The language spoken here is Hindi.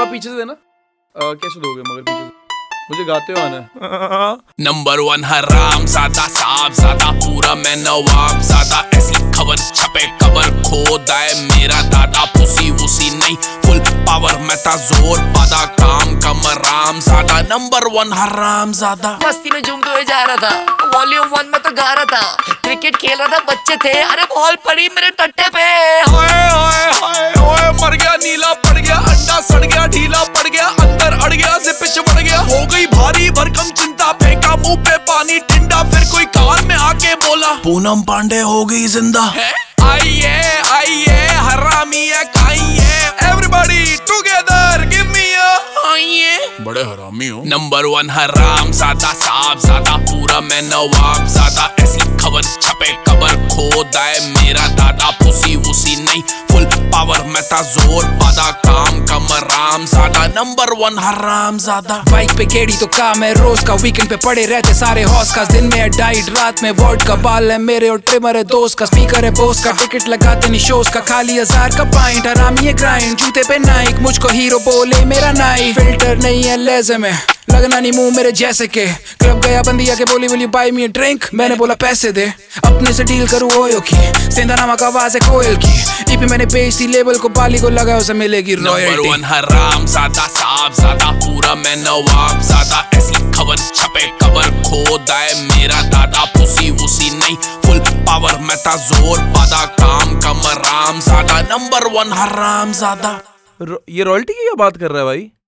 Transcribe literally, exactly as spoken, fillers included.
थोड़ा पीछे से देना। आ, कैसे दोगे मगर पीछे से? मुझे गाते हो आना है। नंबर वन हराम ज्यादा साहब ज्यादा पूरा मैं नवाब ज्यादा ऐसी खबर छपे कबर खोदा है मेरा दादा पुसी वुसी नहीं फुल पावर मैं था जोर पादा काम कम राम ज्यादा नंबर वन हराम ज्यादा। मस्ती में झूमते हुए जा रहा था, वॉल्यूम वन में तो गा रहा था, क्रिकेट खेल रहा था, बच्चे थे, अरे बॉल पड़ी मेरे टट्टे पे। ओए ओए ओए ओए मर गया नीला पड़ गया अंडा सड़ गया ढीला पड़ गया अंदर अड़ गया से पिच बढ़ गया हो गई भारी भरकम चिंता फेंका मुंह पे पानी टिंडा फिर कोई कान में आके बोला पूनम पांडे हो गई जिंदा। आइए आइए हरामी है खाइए everybody together give me a आइए बड़े हरामी हो। नंबर वन हराम ज्यादा साहब ज्यादा पूरा मैं नवाब ज्यादा ऐसी खबर छपे कबर खोदा है मेरा दादा पुसी वुसी नहीं फुल पावर मैं था जोर पादा काम कम राम ज्यादा नंबर वन हराम ज्यादा। बाइक पे गेड़ी तो काम है रोज का वीकेंड पे पड़े रहते सारे हॉस का दिन में डाइट रात में वर्ड का बाल है मेरे और ट्रिमर है दोस्त का स्पीकर है बोस का टिकट लगाते नहीं शोज का खाली हजार का पॉइंट हरामी है ग्राइंड जूते पे नाइक मुझको हीरो बोले मेरा नाई फिल्टर नहीं है लेज़र में लगना नहीं मुंह मेरे जैसे के क्लब गया बंदिया के बोली बोली बाय मी ड्रिंक मैंने बोला पैसे दे अपने से डील करूँ ओयो की सेंधा नामा का आवाज है कोयल की ईपी मैंने बेच दी लेबल को बाली को लगा उसे मिलेगी रॉयल्टी। नंबर वन हराम ज्यादा साहब ज्यादा पूरा मैं नवाब ज्यादा ऐसी खबर छपे कबर खोदा है मेरा दादा पुसी वुसी नहीं फुल पावर मैं था जोर पादा काम कम राम ज्यादा नंबर वन हराम ज्यादा। ये रॉयल्टी की क्या बात कर रहा है भाई?